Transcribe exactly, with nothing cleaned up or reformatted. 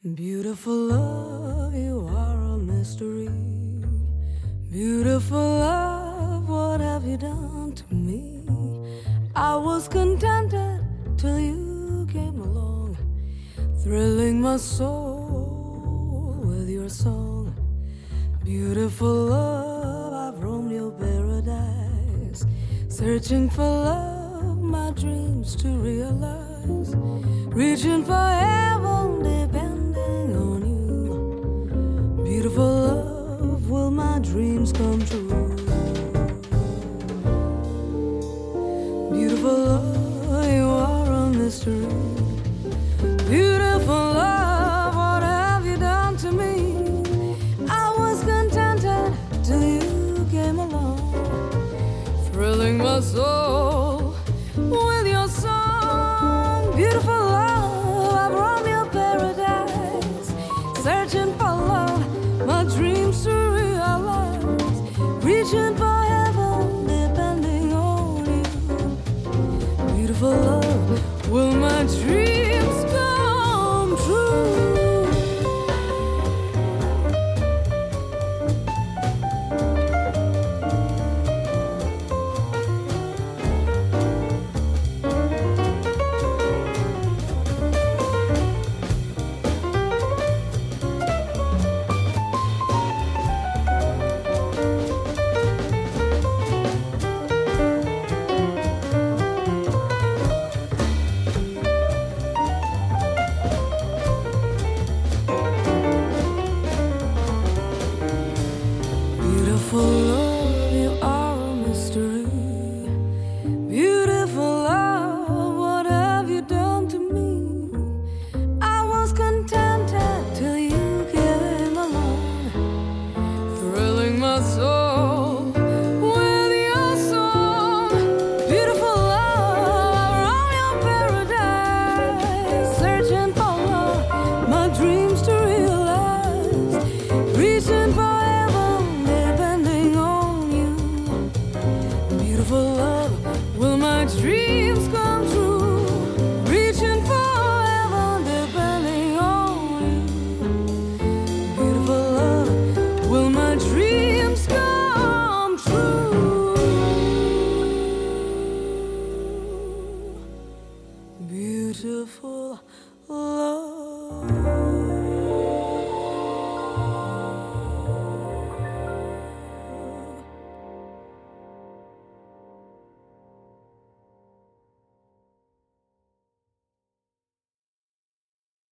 Beautiful love, you are a mystery. Beautiful love, what have you done to me? I was contented till you came along, thrilling my soul with your song. Beautiful love, I've roamed your paradise, searching for love, my dreams to realize, reaching for heaven.